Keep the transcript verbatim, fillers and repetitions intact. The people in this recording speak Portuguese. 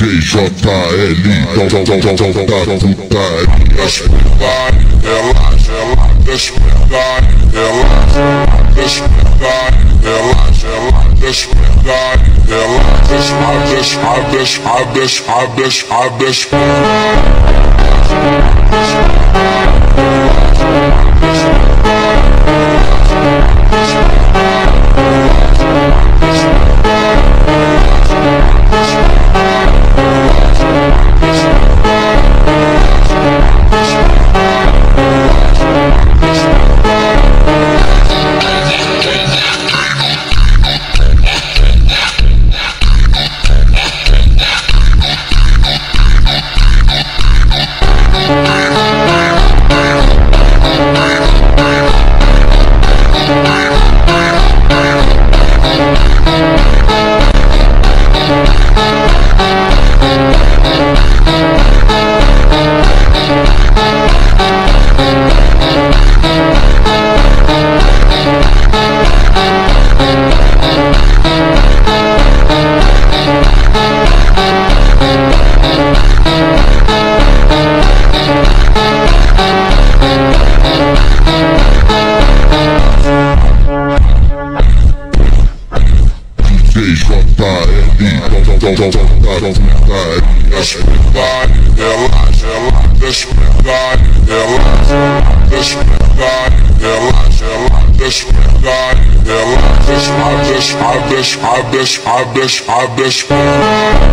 J L, dom dom dom dom dom da putaria. Despertai, relaxa, relaxa, despertai, relaxa, despertai, relaxa, despertai, relaxa, abes, abes, abes, abes, abes, despertai, relaxa, despertai, relaxa, despertai, relaxa, despertai, relaxa, abes, abes, abes, abes, abes.